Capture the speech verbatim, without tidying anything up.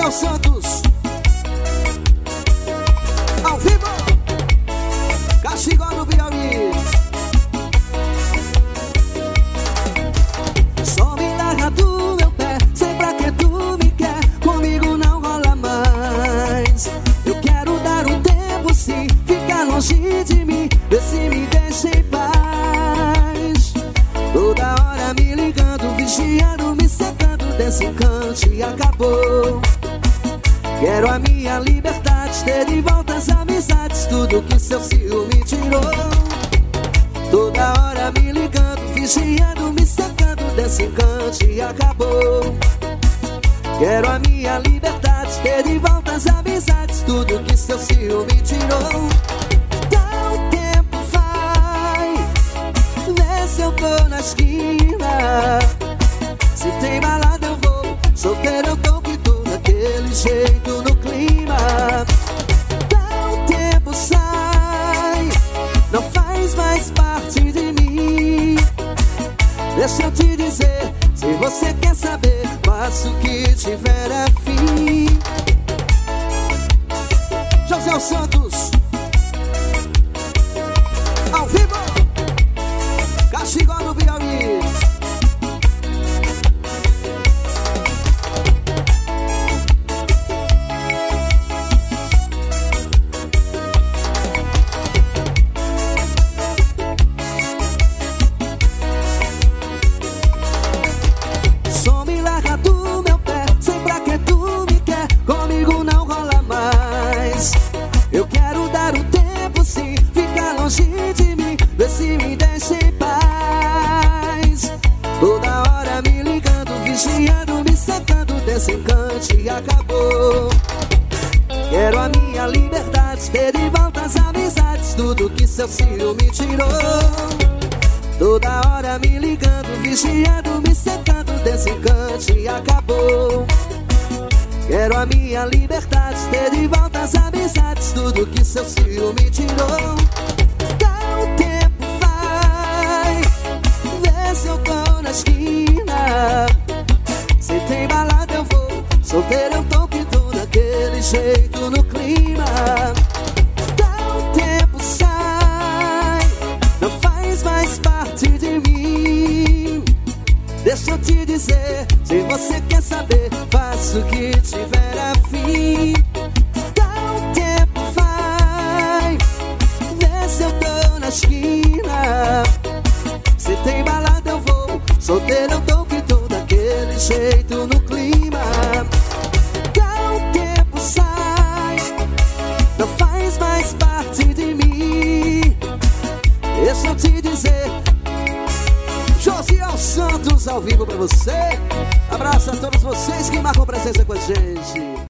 José Santos, ao vivo, Caxigó do Piauí. Só me larga do meu pé, sei pra que tu me quer, comigo não rola mais. Eu quero dar um tempo sim, ficar longe de mim, vê se me deixa em paz. Toda hora me ligando, vigiando, me secando desse encante acabou. Quero a minha liberdade, ter de volta as amizades, tudo que seu ciúme tirou. Toda hora me ligando, vigiando, me secando desse encante acabou. Quero a minha liberdade, ter de volta as amizades, tudo que seu ciúme tirou. Dá um tempo, vai, vê se eu tô na esquina. Se tem balada eu vou, solteiro eu tô que tô daquele jeito no clima. Dá um tempo, sai, não faz mais parte de mim. Deixa eu te dizer, se você quer saber, faço o que tiver a fim. José Santos, ao vivo, Caxigó do Piauí. Eu quero dar um tempo sim, ficar longe de mim, vê se me deixa em paz. Toda hora me ligando, vigiando, me secando desse encante acabou. Quero a minha liberdade, ter de volta as amizades, tudo que seu ciúme tirou. Toda hora me ligando, vigiando, me secando desse encante acabou. Quero a minha liberdade, ter de volta as amizades, tudo que seu ciúme tirou. Dá um tempo, vai, vê se eu tô na esquina. Se tem balada eu vou, solteiro eu tô que tô daquele jeito no clima. Dá um tempo, sai, não faz mais parte de mim. Deixa eu te dizer, se você quer saber, faço o que tiver a fim. Dá um tempo, vai, vê se eu tô na esquina. Se tem balada eu vou, solteiro eu tô que tô daquele jeito no clima. Dá um tempo, sai, não faz mais parte de mim. Deixa eu te dizer, José Santos ao vivo pra você. Abraço a todos vocês que marcam presença com a gente.